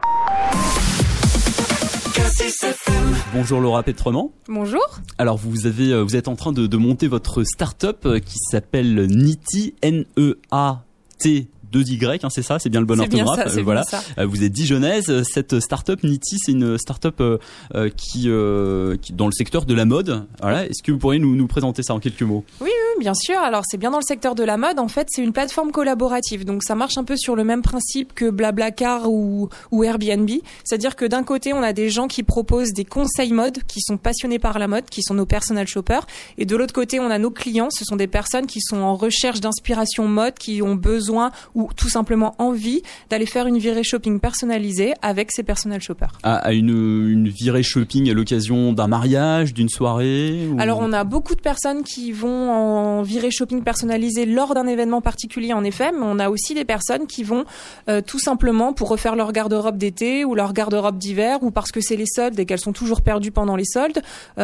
Bonjour Laura Pétrement. Bonjour. Alors vous êtes en train de monter votre start-up qui s'appelle Neaty, N-E-A-T. 2Y, c'est ça, c'est bien le bon orthographe. C'est voilà. bien ça. Vous êtes dijonnaise. Cette start-up Neaty, c'est une start-up qui dans le secteur de la mode. Voilà. Est-ce que vous pourriez nous présenter ça en quelques mots ? Oui, bien sûr. Alors c'est bien dans le secteur de la mode. En fait, c'est une plateforme collaborative. Donc ça marche un peu sur le même principe que BlaBlaCar ou Airbnb. C'est-à-dire que d'un côté, on a des gens qui proposent des conseils mode, qui sont passionnés par la mode, qui sont nos personal shoppers. Et de l'autre côté, on a nos clients. Ce sont des personnes qui sont en recherche d'inspiration mode, qui ont besoin ou tout simplement envie d'aller faire une virée shopping personnalisée avec ces personal shoppers. À une virée shopping à l'occasion d'un mariage, d'une soirée ou... Alors on a beaucoup de personnes qui vont en virée shopping personnalisée lors d'un événement particulier en effet, mais on a aussi des personnes qui vont tout simplement pour refaire leur garde-robe d'été ou leur garde-robe d'hiver ou parce que c'est les soldes et qu'elles sont toujours perdues pendant les soldes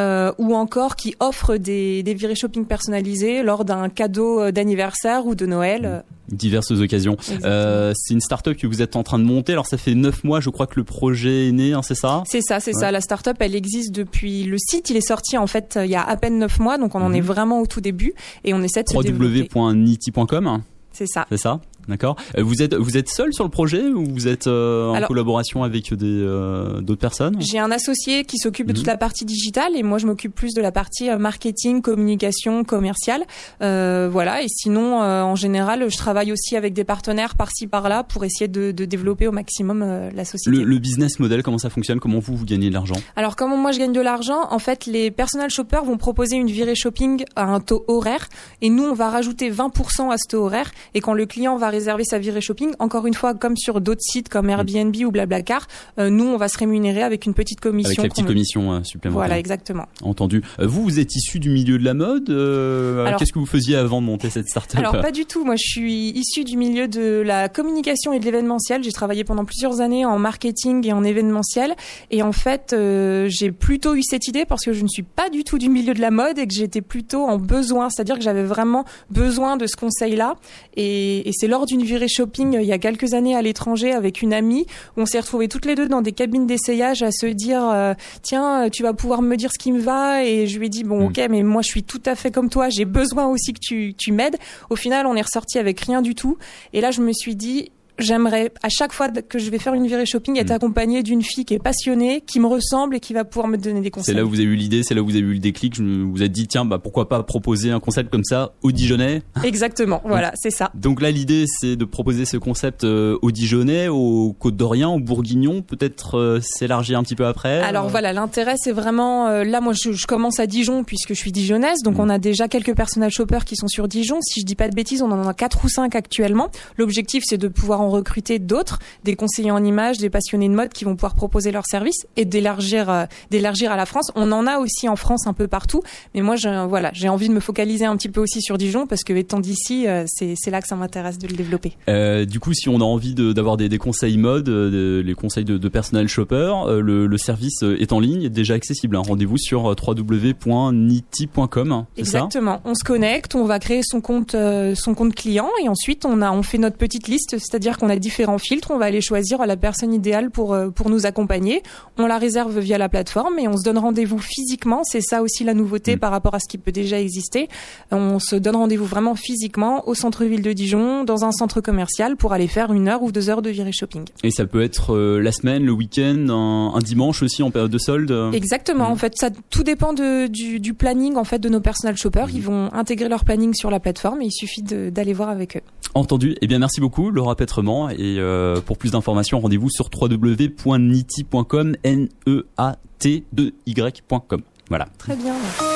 ou encore qui offrent des virées shopping personnalisées lors d'un cadeau d'anniversaire ou de Noël. Diverses occasions. C'est une start-up que vous êtes en train de monter. Alors ça fait 9 mois, je crois que le projet est né, c'est ça ? C'est ça. La start-up, elle existe depuis le site. Il est sorti en fait il y a à peine 9 mois, donc on en est vraiment au tout début et on essaie de se développer. www.neaty.com. C'est ça. C'est ça. D'accord. Vous êtes seul sur le projet ou vous êtes en collaboration avec d'autres personnes ? J'ai un associé qui s'occupe de toute la partie digitale et moi je m'occupe plus de la partie marketing, communication, commerciale. Voilà. Et sinon, en général, je travaille aussi avec des partenaires par-ci par-là pour essayer de développer au maximum la société. Le business model, comment ça fonctionne ? Comment vous gagnez de l'argent ? Alors comment moi je gagne de l'argent ? En fait, les personal shoppers vont proposer une virée shopping à un taux horaire et nous on va rajouter 20% à ce taux horaire et quand le client va réserver sa virée shopping, encore une fois, comme sur d'autres sites comme Airbnb ou BlaBlaCar, nous, on va se rémunérer avec une petite commission. Avec la petite commission supplémentaire. Voilà, exactement. Entendu. Vous êtes issu du milieu de la mode. Qu'est-ce que vous faisiez avant de monter cette start-up ? Alors, pas du tout. Moi, je suis issu du milieu de la communication et de l'événementiel. J'ai travaillé pendant plusieurs années en marketing et en événementiel. Et en fait, j'ai plutôt eu cette idée parce que je ne suis pas du tout du milieu de la mode et que j'étais plutôt en besoin. C'est-à-dire que j'avais vraiment besoin de ce conseil-là. Et c'est lors d'une virée shopping il y a quelques années à l'étranger avec une amie où on s'est retrouvés toutes les deux dans des cabines d'essayage à se dire tiens tu vas pouvoir me dire ce qui me va et je lui ai dit bon ok mais moi je suis tout à fait comme toi, j'ai besoin aussi que tu m'aides. Au final on est ressorti avec rien du tout et là je me suis dit j'aimerais à chaque fois que je vais faire une virée shopping être accompagnée d'une fille qui est passionnée, qui me ressemble et qui va pouvoir me donner des conseils. C'est là où vous avez eu l'idée, c'est là où vous avez eu le déclic. Vous vous êtes dit tiens pourquoi pas proposer un concept comme ça aux Dijonnais. Exactement, voilà, c'est ça. Donc là l'idée c'est de proposer ce concept aux Dijonnais, aux Côtes d'Orient, aux Bourguignons, peut-être s'élargir un petit peu après. Alors voilà, l'intérêt c'est vraiment là moi je commence à Dijon puisque je suis dijonnaise, donc on a déjà quelques personal shoppers qui sont sur Dijon. Si je dis pas de bêtises, on en a 4 ou 5 actuellement. L'objectif c'est de pouvoir en recruter d'autres, des conseillers en images, des passionnés de mode qui vont pouvoir proposer leurs services et d'élargir à la France. On en a aussi en France un peu partout, mais moi j'ai envie de me focaliser un petit peu aussi sur Dijon parce que étant d'ici, c'est là que ça m'intéresse de le développer. Du coup, si on a envie d'avoir des conseils mode, les conseils de personal shopper, le service est en ligne, est déjà accessible. Rendez-vous sur www.neaty.com. Exactement. On se connecte, on va créer son compte client et ensuite on fait notre petite liste, c'est-à-dire qu'on a différents filtres, on va aller choisir la personne idéale pour nous accompagner. On la réserve via la plateforme et on se donne rendez-vous physiquement. C'est ça aussi la nouveauté par rapport à ce qui peut déjà exister. On se donne rendez-vous vraiment physiquement au centre-ville de Dijon, dans un centre commercial pour aller faire 1 heure ou 2 heures de virée shopping. Et ça peut être la semaine, le week-end, un dimanche aussi en période de solde. Exactement. En fait, ça tout dépend du planning en fait de nos personal shoppers. Ils vont intégrer leur planning sur la plateforme et il suffit d'aller voir avec eux. Entendu. Eh bien, merci beaucoup, Laura Pétrement. Et pour plus d'informations, rendez-vous sur www.neaty.com, Neaty2y.com. Voilà. Très bien.